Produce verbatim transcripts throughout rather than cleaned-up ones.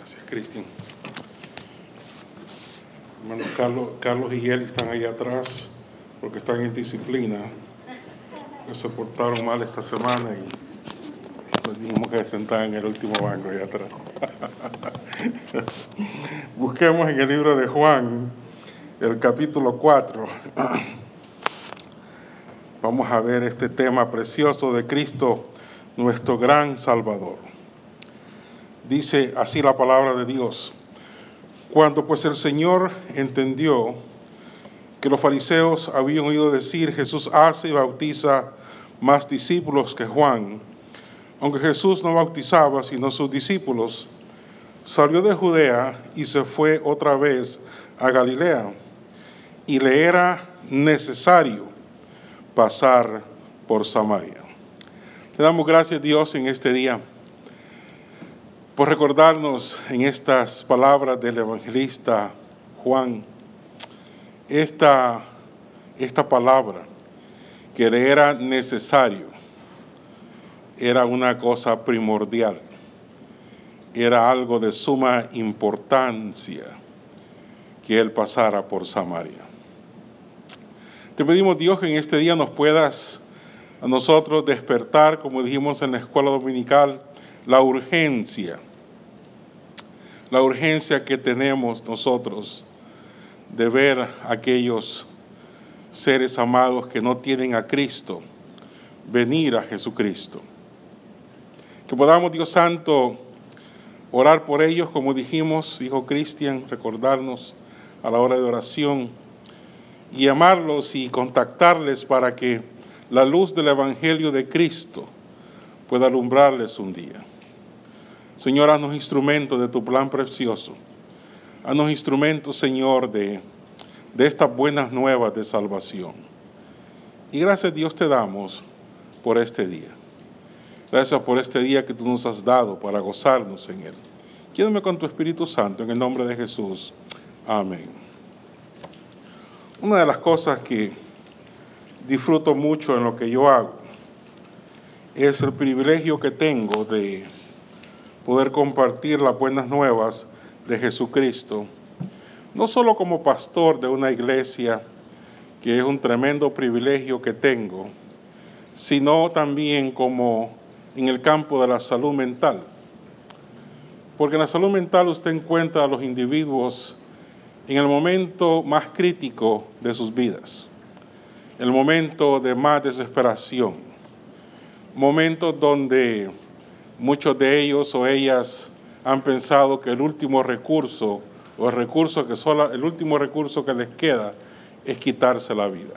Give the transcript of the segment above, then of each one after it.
Gracias, Cristian. Hermanos Carlos, Carlos y él están allá atrás porque están en disciplina, que se portaron mal esta semana y nos dijimos que se sentaran en el último banco allá atrás. Busquemos en el libro de Juan, el capítulo cuatro. Vamos a ver este tema precioso de Cristo, nuestro gran Salvador. Dice así la palabra de Dios: cuando pues el Señor entendió que los fariseos habían oído decir, Jesús hace y bautiza más discípulos que Juan, aunque Jesús no bautizaba sino sus discípulos, salió de Judea y se fue otra vez a Galilea, y le era necesario pasar por Samaria. Le damos gracias a Dios en este día por recordarnos en estas palabras del evangelista Juan, esta, esta palabra que le era necesario, era una cosa primordial, era algo de suma importancia que él pasara por Samaria. Te pedimos, Dios, que en este día nos puedas a nosotros despertar, como dijimos en la escuela dominical, la urgencia, la urgencia que tenemos nosotros de ver a aquellos seres amados que no tienen a Cristo, venir a Jesucristo. Que podamos, Dios Santo, orar por ellos, como dijimos, dijo Cristian, recordarnos a la hora de oración, y llamarlos y contactarles para que la luz del Evangelio de Cristo pueda alumbrarles un día. Señor, haznos instrumentos de tu plan precioso. Haznos instrumentos, Señor, de, de estas buenas nuevas de salvación. Y gracias, Dios, te damos por este día. Gracias por este día que tú nos has dado para gozarnos en él. Quédame con tu Espíritu Santo en el nombre de Jesús. Amén. Una de las cosas que disfruto mucho en lo que yo hago es el privilegio que tengo de poder compartir las buenas nuevas de Jesucristo, no solo como pastor de una iglesia, que es un tremendo privilegio que tengo, sino también como en el campo de la salud mental. Porque en la salud mental usted encuentra a los individuos en el momento más crítico de sus vidas, el momento de más desesperación, momentos donde muchos de ellos o ellas han pensado que el último recurso o el recurso que solo, el último recurso que les queda es quitarse la vida.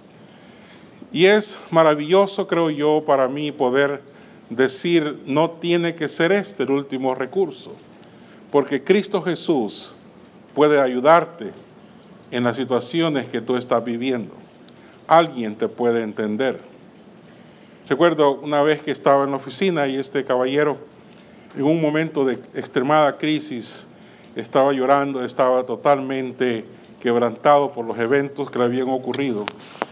Y es maravilloso, creo yo, para mí poder decir, no tiene que ser este el último recurso, porque Cristo Jesús puede ayudarte en las situaciones que tú estás viviendo. Alguien te puede entender. Recuerdo una vez que estaba en la oficina y este caballero, en un momento de extremada crisis, estaba llorando, estaba totalmente quebrantado por los eventos que le habían ocurrido.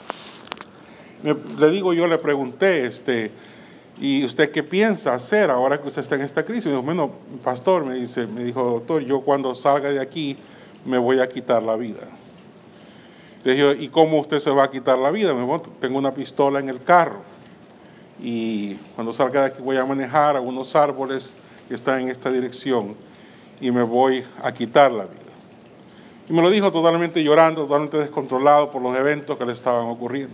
Me, le digo, yo le pregunté, este, ¿y usted qué piensa hacer ahora que usted está en esta crisis? Me dijo, bueno, pastor, me dice, me dijo, doctor, yo cuando salga de aquí me voy a quitar la vida. Le dije, ¿y cómo usted se va a quitar la vida? Me dijo, tengo una pistola en el carro y cuando salga de aquí voy a manejar a unos árboles que están en esta dirección y me voy a quitar la vida. Y me lo dijo totalmente llorando, totalmente descontrolado por los eventos que le estaban ocurriendo.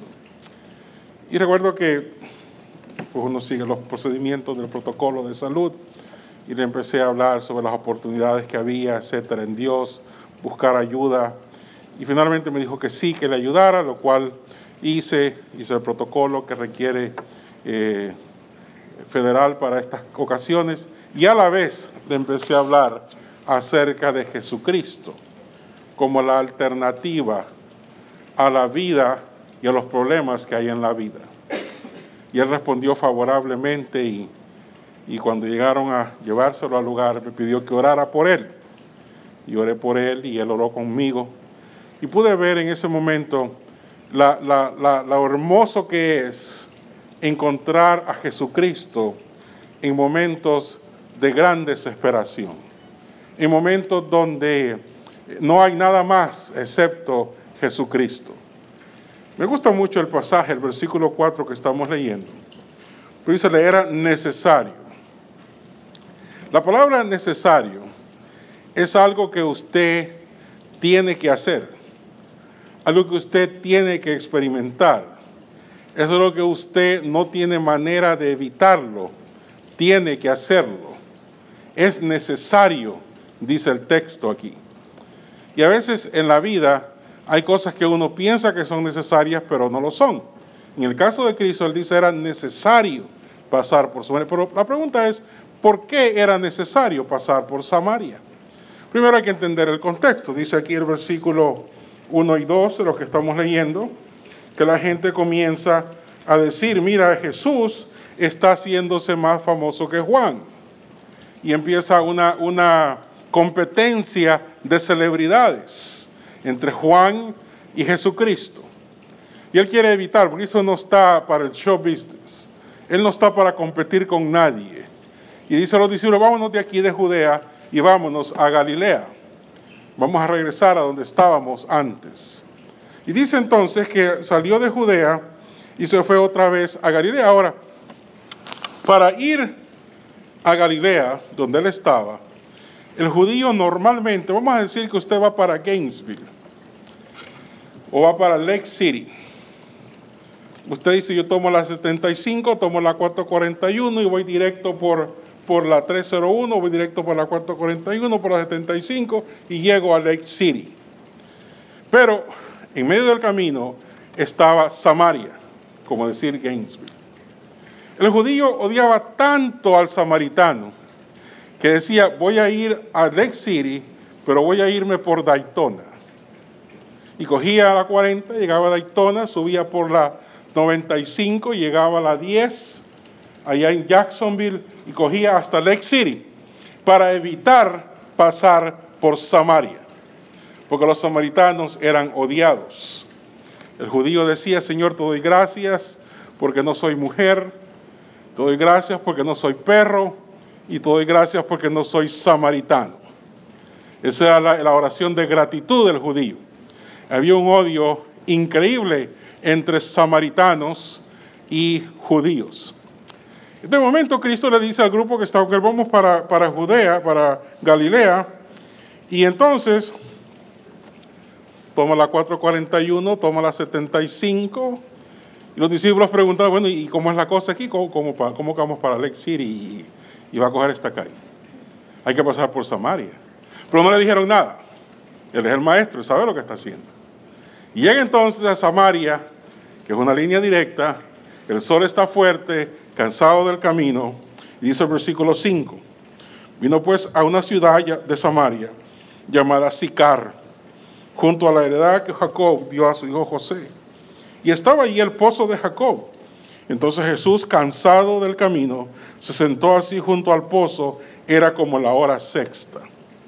Y recuerdo que pues uno sigue los procedimientos del protocolo de salud y le empecé a hablar sobre las oportunidades que había, etcétera, en Dios, buscar ayuda. Y finalmente me dijo que sí, que le ayudara, lo cual hice, hice el protocolo que requiere eh, federal para estas ocasiones. Y a la vez le empecé a hablar acerca de Jesucristo como la alternativa a la vida y a los problemas que hay en la vida. Y él respondió favorablemente y, y cuando llegaron a llevárselo al lugar me pidió que orara por él. Y oré por él y él oró conmigo. Y pude ver en ese momento la, la, la, lo hermoso que es encontrar a Jesucristo en momentos de gran desesperación. en momentos donde no hay nada más excepto Jesucristo. Me gusta mucho el pasaje, el versículo cuatro que estamos leyendo. Dice, le era necesario. La palabra necesario es algo que usted tiene que hacer, algo que usted tiene que experimentar. Eso es lo que usted no tiene manera de evitarlo, tiene que hacerlo. Es necesario, dice el texto aquí. Y a veces en la vida hay cosas que uno piensa que son necesarias, pero no lo son. En el caso de Cristo, él dice era necesario pasar por Samaria. Pero la pregunta es, ¿por qué era necesario pasar por Samaria? Primero hay que entender el contexto. Dice aquí el versículo uno y dos de lo que estamos leyendo, que la gente comienza a decir, mira, Jesús está haciéndose más famoso que Juan. Y empieza una, una competencia de celebridades entre Juan y Jesucristo. Y él quiere evitar, porque eso no está para el show business. Él no está para competir con nadie. Y dice a los discípulos, vámonos de aquí de Judea y vámonos a Galilea. Vamos a regresar a donde estábamos antes. Y dice entonces que salió de Judea y se fue otra vez a Galilea. Ahora, para ir a Galilea, donde él estaba, el judío normalmente, vamos a decir que usted va para Gainesville o va para Lake City. Usted dice, yo tomo la setenta y cinco, tomo la cuatrocientos cuarenta y uno y voy directo por, por la trescientos uno, voy directo por la cuatrocientos cuarenta y uno, por la setenta y cinco y llego a Lake City. Pero en medio del camino estaba Samaria, como decir Gainesville. El judío odiaba tanto al samaritano que decía, voy a ir a Lake City, pero voy a irme por Daytona. Y cogía la cuarenta, llegaba a Daytona, subía por la noventa y cinco, llegaba a la diez, allá en Jacksonville, y cogía hasta Lake City, para evitar pasar por Samaria, porque los samaritanos eran odiados. El judío decía, Señor, te doy gracias porque no soy mujer, te doy gracias porque no soy perro, y te doy gracias porque no soy samaritano. Esa era la, la oración de gratitud del judío. Había un odio increíble entre samaritanos y judíos. En este momento Cristo le dice al grupo que está, que vamos para, para Judea, para Galilea, y entonces toma la cuatrocientos cuarenta y uno, toma la setenta y cinco, y los discípulos preguntan, bueno, ¿y cómo es la cosa aquí? ¿Cómo, cómo, cómo vamos para Lake City y, y va a coger esta calle? Hay que pasar por Samaria. Pero no le dijeron nada. Él es el maestro, él sabe lo que está haciendo. Y llega entonces a Samaria, que es una línea directa, el sol está fuerte, cansado del camino, y dice el versículo cinco, vino pues a una ciudad de Samaria, llamada Sicar, junto a la heredad que Jacob dio a su hijo José. Y estaba allí el pozo de Jacob. Entonces Jesús, cansado del camino, se sentó así junto al pozo, era como la hora sexta.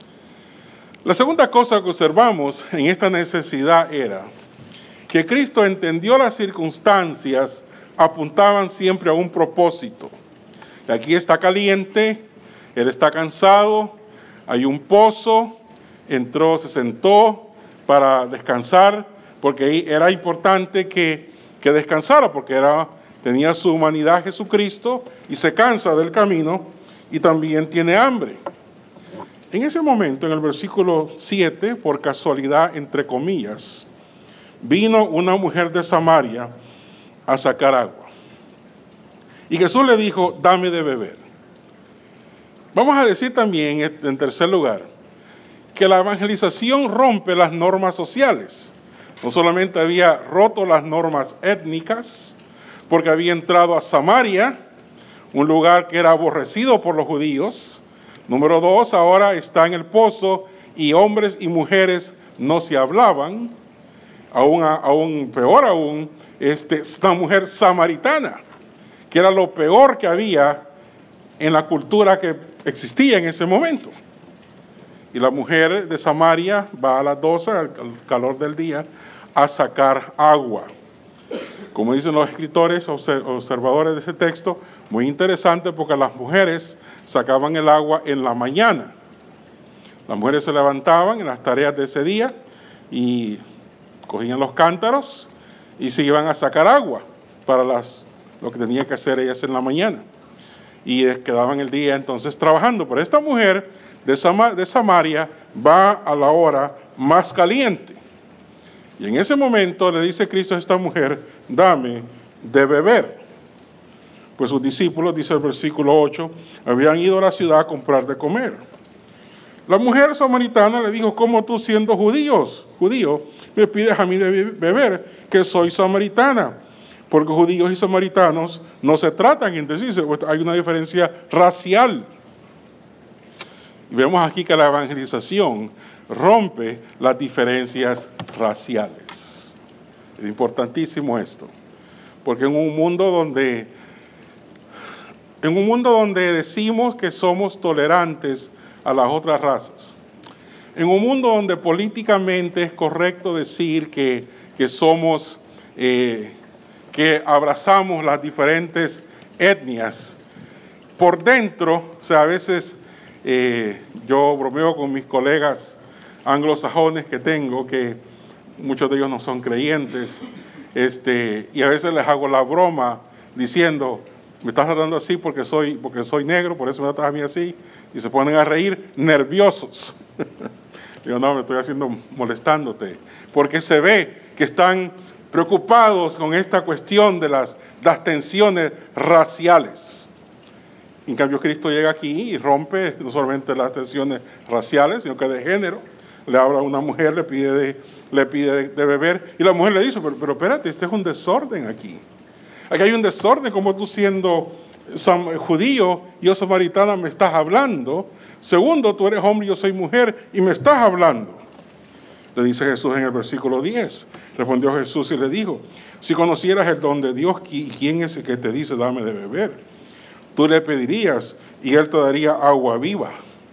La segunda cosa que observamos en esta necesidad era que Cristo entendió las circunstancias, apuntaban siempre a un propósito. Aquí está caliente, él está cansado, hay un pozo, entró, se sentó para descansar, porque era importante que, que descansara, porque era, tenía su humanidad Jesucristo y se cansa del camino y también tiene hambre. En ese momento, en el versículo siete, por casualidad, entre comillas, vino una mujer de Samaria a sacar agua. Y Jesús le dijo, dame de beber. Vamos a decir también, en tercer lugar, que la evangelización rompe las normas sociales. No solamente había roto las normas étnicas, porque había entrado a Samaria, un lugar que era aborrecido por los judíos. Número dos, ahora está en el pozo y hombres y mujeres no se hablaban. Aún, aún peor aún, este, esta mujer samaritana, que era lo peor que había en la cultura que existía en ese momento. Y la mujer de Samaria va a las doce, al calor del día, a sacar agua. Como dicen los escritores, observadores de ese texto, muy interesante porque las mujeres sacaban el agua en la mañana. Las mujeres se levantaban en las tareas de ese día y cogían los cántaros y se iban a sacar agua para las, lo que tenían que hacer ellas en la mañana. Y quedaban el día entonces trabajando. Pero esta mujer de, Sam- de Samaria va a la hora más caliente. Y en ese momento le dice Cristo a esta mujer, dame de beber. Pues sus discípulos, dice el versículo ocho, habían ido a la ciudad a comprar de comer. La mujer samaritana le dijo, ¿cómo tú siendo judíos, judío, me pides a mí de beber, que soy samaritana? Porque judíos y samaritanos no se tratan entre sí, hay una diferencia racial. Y vemos aquí que la evangelización rompe las diferencias raciales. Es importantísimo esto, porque en un mundo donde, en un mundo donde decimos que somos tolerantes a las otras razas, en un mundo donde políticamente es correcto decir que, que somos, eh, que abrazamos las diferentes etnias, por dentro, o sea, a veces eh, yo bromeo con mis colegas anglosajones que tengo, que muchos de ellos no son creyentes, este, y a veces les hago la broma diciendo, me estás tratando así porque soy, porque soy negro, por eso me tratas a mí así, y se ponen a reír nerviosos. Digo, no, me estoy haciendo molestándote, porque se ve que están preocupados con esta cuestión de las, las tensiones raciales. En cambio, Cristo llega aquí y rompe no solamente las tensiones raciales, sino que de género. Le habla a una mujer, le pide de, le pide de, de beber, y la mujer le dice, pero, pero espérate, este es un desorden aquí. Aquí hay un desorden, como tú siendo judío y yo samaritana me estás hablando. Segundo, tú eres hombre y yo soy mujer y me estás hablando. Le dice Jesús en el versículo diez. Respondió Jesús y le dijo, si conocieras el don de Dios, ¿quién es el que te dice dame de beber? Tú le pedirías y él te daría agua viva.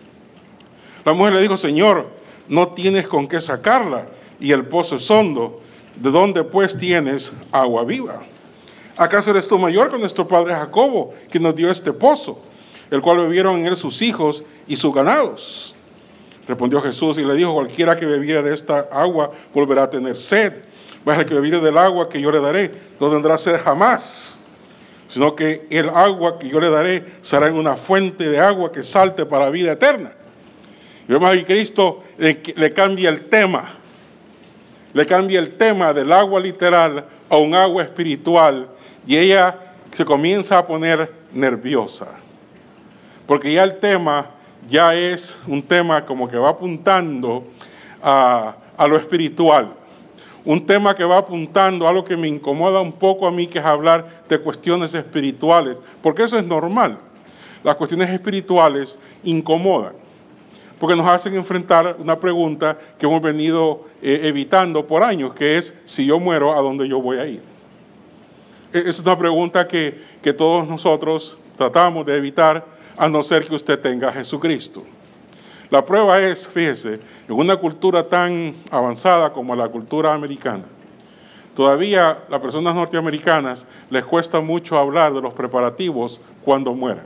La mujer le dijo, Señor, no tienes con qué sacarla y el pozo es hondo. ¿De dónde pues tienes agua viva? ¿Acaso eres tú mayor que nuestro padre Jacobo, que nos dio este pozo, el cual bebieron en él sus hijos y sus ganados? Respondió Jesús y le dijo, cualquiera que bebiera de esta agua volverá a tener sed, mas el que bebiere del agua que yo le daré no tendrá sed jamás, sino que el agua que yo le daré será en una fuente de agua que salte para vida eterna. Y vemos aquí Cristo le, le cambia el tema, le cambia el tema del agua literal a un agua espiritual, y ella se comienza a poner nerviosa, porque ya el tema ya es un tema como que va apuntando a, a lo espiritual, un tema que va apuntando a lo que me incomoda un poco a mí, que es hablar de cuestiones espirituales, porque eso es normal. Las cuestiones espirituales incomodan, porque nos hacen enfrentar una pregunta que hemos venido eh, evitando por años, que es, si yo muero, ¿a dónde yo voy a ir? Es una pregunta que, que todos nosotros tratamos de evitar, a no ser que usted tenga a Jesucristo. La prueba es, fíjese, en una cultura tan avanzada como la cultura americana, todavía a las personas norteamericanas les cuesta mucho hablar de los preparativos cuando mueran.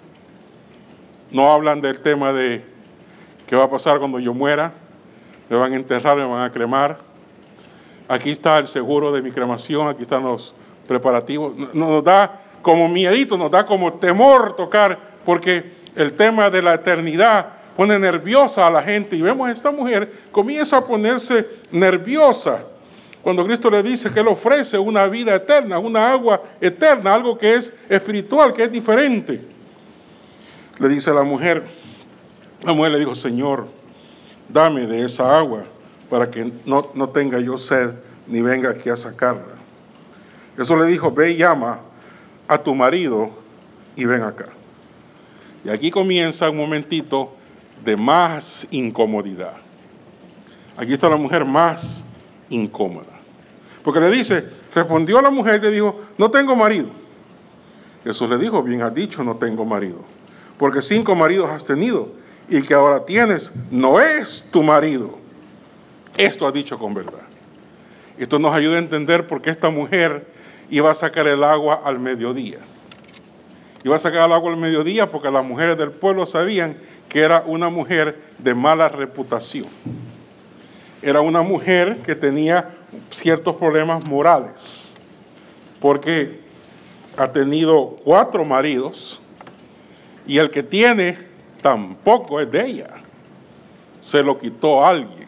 No hablan del tema de qué va a pasar cuando yo muera, me van a enterrar, me van a cremar. Aquí está el seguro de mi cremación, aquí están los preparativos. Nos da como miedito, nos da como temor tocar, porque el tema de la eternidad pone nerviosa a la gente, y vemos a esta mujer comienza a ponerse nerviosa cuando Cristo le dice que Él ofrece una vida eterna, una agua eterna, algo que es espiritual, que es diferente. Le dice a la mujer, la mujer le dijo, Señor, dame de esa agua para que no, no tenga yo sed ni venga aquí a sacarla. Eso le dijo, ve y llama a tu marido y ven acá. Y aquí comienza un momentito de más incomodidad. Aquí está la mujer más incómoda. Porque le dice, respondió la mujer y le dijo, no tengo marido. Jesús le dijo, bien has dicho, no tengo marido. Porque cinco maridos has tenido y el que ahora tienes no es tu marido. Esto ha dicho con verdad. Esto nos ayuda a entender por qué esta mujer iba a sacar el agua al mediodía. Iba a sacar el agua al mediodía porque las mujeres del pueblo sabían que era una mujer de mala reputación. Era una mujer que tenía ciertos problemas morales, porque ha tenido cuatro maridos y el que tiene tampoco es de ella. Se lo quitó a alguien.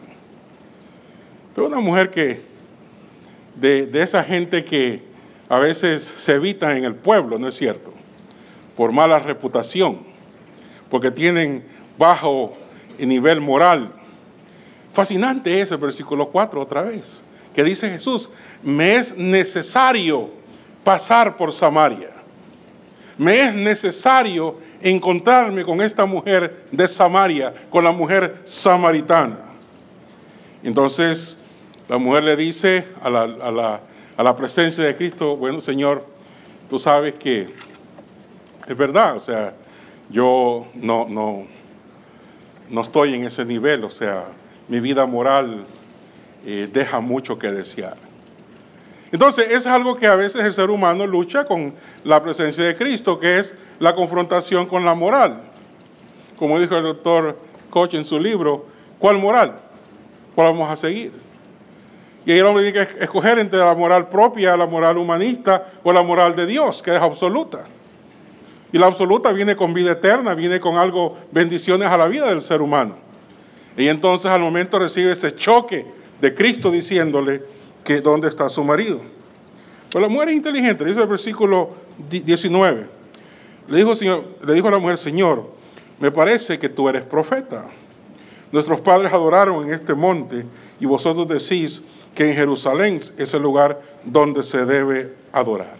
Es una mujer que, de, de esa gente que a veces se evita en el pueblo, ¿no es cierto? Por mala reputación, porque tienen bajo nivel moral. Fascinante ese versículo cuatro otra vez, que dice Jesús, me es necesario pasar por Samaria. Me es necesario encontrarme con esta mujer de Samaria, con la mujer samaritana. Entonces, la mujer le dice a la, a la, a la presencia de Cristo, bueno, Señor, tú sabes que es verdad, o sea, yo no, no, no estoy en ese nivel, o sea, mi vida moral eh, deja mucho que desear. Entonces, es algo que a veces el ser humano lucha con la presencia de Cristo, que es la confrontación con la moral. Como dijo el doctor Koch en su libro, ¿cuál moral? ¿Cuál vamos a seguir? Y ahí el hombre tiene que escoger entre la moral propia, la moral humanista o la moral de Dios, que es absoluta. Y la absoluta viene con vida eterna, viene con algo, bendiciones a la vida del ser humano. Y entonces al momento recibe ese choque de Cristo diciéndole que dónde está su marido. Pero la mujer es inteligente, dice el versículo diecinueve. Le dijo, señor, le dijo a la mujer, Señor, me parece que tú eres profeta. Nuestros padres adoraron en este monte y vosotros decís que en Jerusalén es el lugar donde se debe adorar.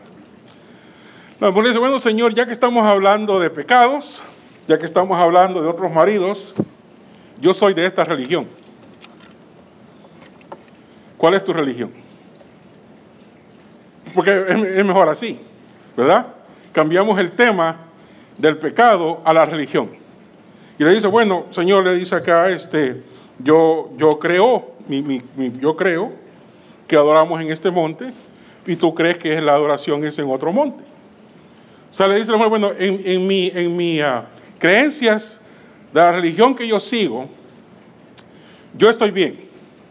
La mujer dice, bueno, Señor, ya que estamos hablando de pecados, ya que estamos hablando de otros maridos, yo soy de esta religión. ¿Cuál es tu religión? Porque es mejor así, ¿verdad? Cambiamos el tema del pecado a la religión. Y le dice, bueno, Señor, le dice acá, este, yo, yo creo, mi, mi, mi, yo creo que adoramos en este monte y tú crees que es la adoración es en otro monte. O sea, le dice, bueno, en, en mi, en mi uh, creencias de la religión que yo sigo, yo estoy bien.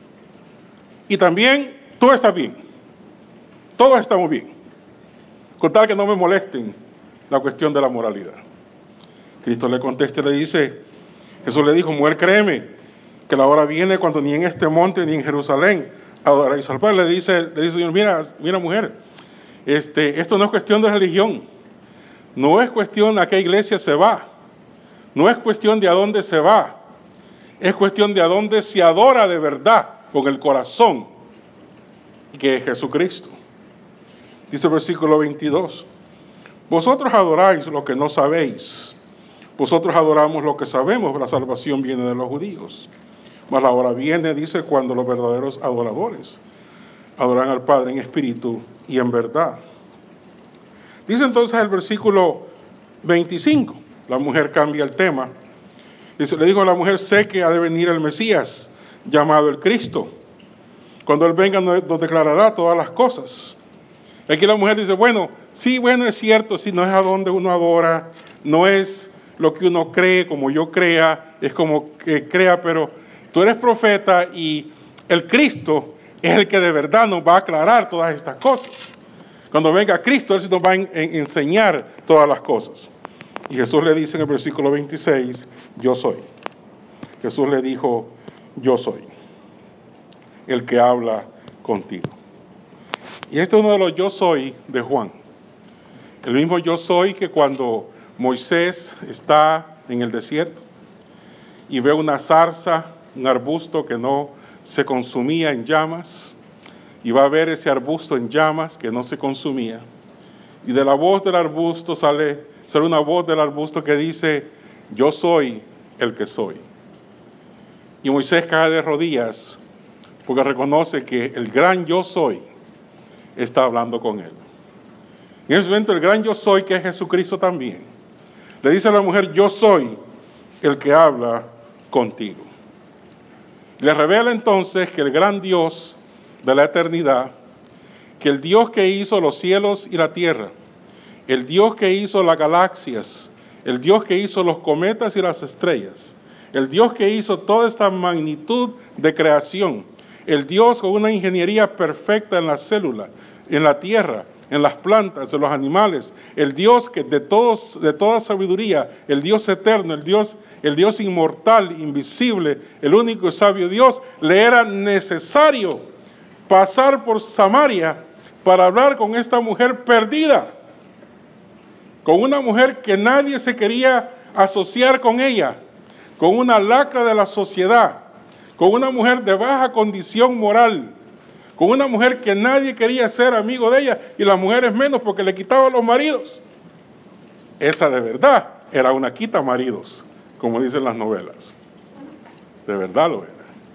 Y también tú estás bien. Todos estamos bien. Con tal que no me molesten la cuestión de la moralidad. Cristo le contesta y le dice, Jesús le dijo, mujer, créeme, que la hora viene cuando ni en este monte ni en Jerusalén adoraréis al Padre. Le dice, le dice, Señor, mira, mira mujer, este, esto no es cuestión de religión. No es cuestión de a qué iglesia se va. No es cuestión de a dónde se va. Es cuestión de a dónde se adora de verdad, con el corazón, que es Jesucristo. Dice el versículo veintidós, vosotros adoráis lo que no sabéis. Vosotros adoramos lo que sabemos, la salvación viene de los judíos. Mas la hora viene, dice, cuando los verdaderos adoradores adoran al Padre en espíritu y en verdad. Dice entonces el versículo veinticinco, la mujer cambia el tema. Dice, le dijo a la mujer, sé que ha de venir el Mesías, llamado el Cristo. Cuando Él venga nos declarará todas las cosas. Aquí la mujer dice, bueno, sí, bueno, es cierto, si no es a donde uno adora, no es lo que uno cree, como yo crea, es como que crea, pero tú eres profeta y el Cristo es el que de verdad nos va a aclarar todas estas cosas. Cuando venga Cristo, Él sí nos va a en, en, enseñar todas las cosas. Y Jesús le dice en el versículo veintiséis, yo soy. Jesús le dijo, yo soy el que habla contigo. Y este es uno de los yo soy de Juan. El mismo yo soy que cuando Moisés está en el desierto y ve una zarza, un arbusto que no se consumía en llamas, y va a ver ese arbusto en llamas que no se consumía. Y de la voz del arbusto sale, sale una voz del arbusto que dice, yo soy el que soy. Y Moisés cae de rodillas porque reconoce que el gran yo soy está hablando con él. En ese momento el gran yo soy, que es Jesucristo también, le dice a la mujer, yo soy el que habla contigo. Le revela entonces que el gran Dios de la eternidad, que el Dios que hizo los cielos y la tierra, el Dios que hizo las galaxias, el Dios que hizo los cometas y las estrellas, el Dios que hizo toda esta magnitud de creación, el Dios con una ingeniería perfecta en las células, en la tierra, en las plantas, en los animales, el Dios que de todos, de toda sabiduría, el Dios eterno, el Dios, el Dios inmortal, invisible, el único y sabio Dios, le era necesario pasar por Samaria para hablar con esta mujer perdida, con una mujer que nadie se quería asociar con ella, con una lacra de la sociedad, con una mujer de baja condición moral, con una mujer que nadie quería ser amigo de ella, y las mujeres menos porque le quitaban los maridos. Esa de verdad era una quita maridos, como dicen las novelas. De verdad lo era.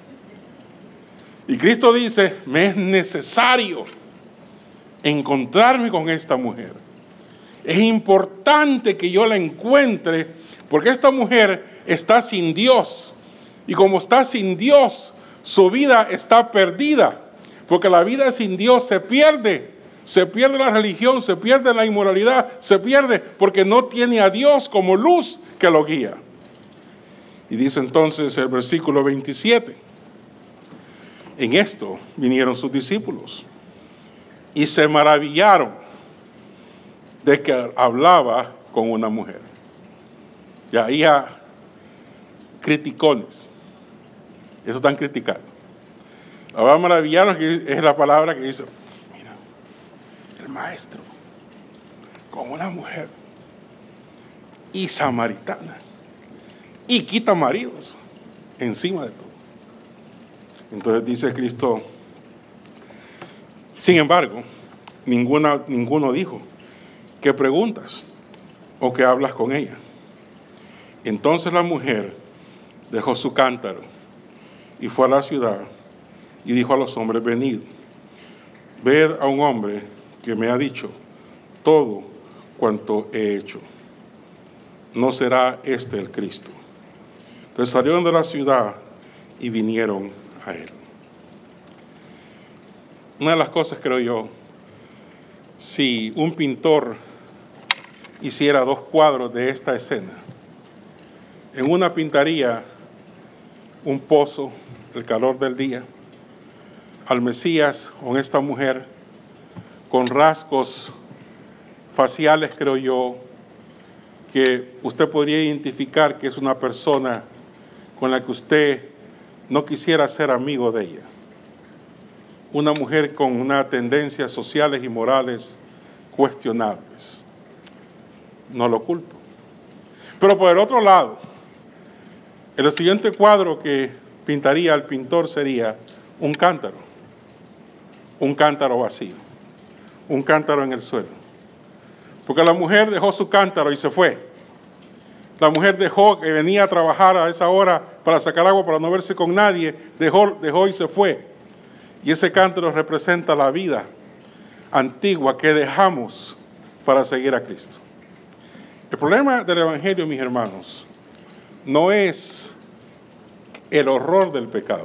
Y Cristo dice, me es necesario encontrarme con esta mujer. Es importante que yo la encuentre, porque esta mujer está sin Dios. Y como está sin Dios, su vida está perdida. Porque la vida sin Dios se pierde. Se pierde la religión, se pierde la inmoralidad, se pierde porque no tiene a Dios como luz que lo guía. Y dice entonces el versículo veintisiete. En esto vinieron sus discípulos y se maravillaron de que hablaba con una mujer. Y ahí hay criticones. Eso están criticando. La maravillaron es la palabra que dice, mira, el maestro con una mujer y samaritana y quita maridos encima de todo. Entonces dice Cristo, sin embargo, ninguna, ninguno dijo, ¿qué preguntas o qué hablas con ella? Entonces la mujer dejó su cántaro y fue a la ciudad y dijo a los hombres, venid, ved a un hombre que me ha dicho todo cuanto he hecho. ¿No será este el Cristo? Entonces salieron de la ciudad y vinieron a él. Una de las cosas, creo yo, si un pintor hiciera dos cuadros de esta escena, en una pintaría un pozo, el calor del día, al Mesías con esta mujer, con rasgos faciales, creo yo, que usted podría identificar que es una persona con la que usted no quisiera ser amigo de ella. Una mujer con unas tendencias sociales y morales cuestionables. No lo culpo. Pero por el otro lado, el siguiente cuadro que pintaría el pintor sería un cántaro. Un cántaro vacío. Un cántaro en el suelo. Porque la mujer dejó su cántaro y se fue. La mujer dejó que venía a trabajar a esa hora para sacar agua, para no verse con nadie. Dejó, dejó y se fue. Y ese cántaro representa la vida antigua que dejamos para seguir a Cristo. El problema del Evangelio, mis hermanos, no es el horror del pecado.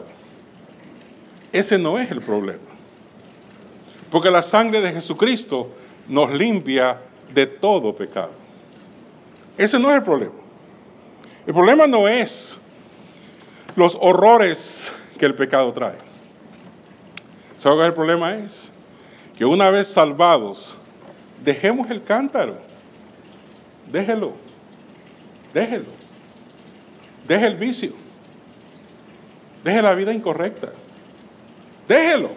Ese no es el problema. Porque la sangre de Jesucristo nos limpia de todo pecado. Ese no es el problema. El problema no es los horrores que el pecado trae. ¿Sabe qué el problema es? Que una vez salvados, dejemos el cántaro. Déjelo. Déjelo. Deje el vicio. Deje la vida incorrecta. Déjelo.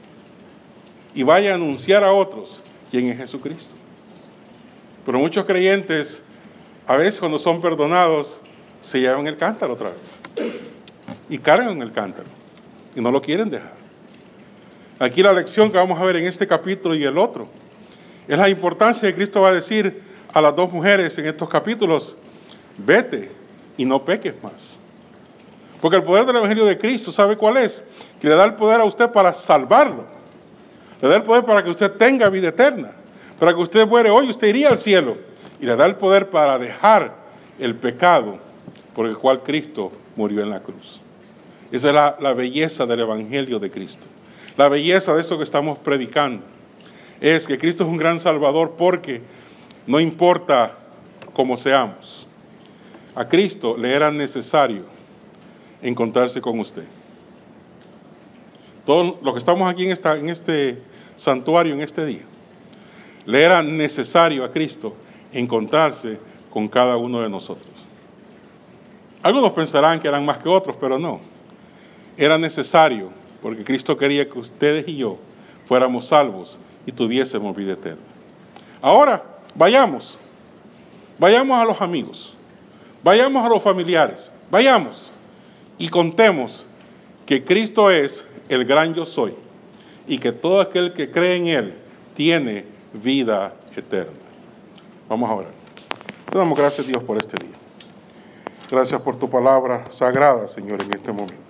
Y vaya a anunciar a otros quién es Jesucristo. Pero muchos creyentes, a veces cuando son perdonados, se llevan el cántaro otra vez. Y cargan el cántaro. Y no lo quieren dejar. Aquí la lección que vamos a ver en este capítulo y el otro es la importancia que Cristo va a decir a las dos mujeres en estos capítulos: vete y no peques más. Porque el poder del Evangelio de Cristo, ¿sabe cuál es? Que le da el poder a usted para salvarlo. Le da el poder para que usted tenga vida eterna. Para que usted muere hoy, usted iría al cielo. Y le da el poder para dejar el pecado por el cual Cristo murió en la cruz. Esa es la, la belleza del Evangelio de Cristo. La belleza de eso que estamos predicando es que Cristo es un gran salvador porque no importa cómo seamos, a Cristo le era necesario encontrarse con usted. Todos los que estamos aquí en, esta, en este santuario en este día, le era necesario a Cristo encontrarse con cada uno de nosotros. Algunos pensarán que eran más que otros, pero no. Era necesario, porque Cristo quería que ustedes y yo fuéramos salvos y tuviésemos vida eterna. Ahora, vayamos. Vayamos a los amigos. Vayamos a los familiares. Vayamos y contemos que Cristo es el gran yo soy y que todo aquel que cree en Él tiene vida eterna. Vamos a orar. Te damos gracias, Dios, por este día. Gracias por tu palabra sagrada, Señor, en este momento.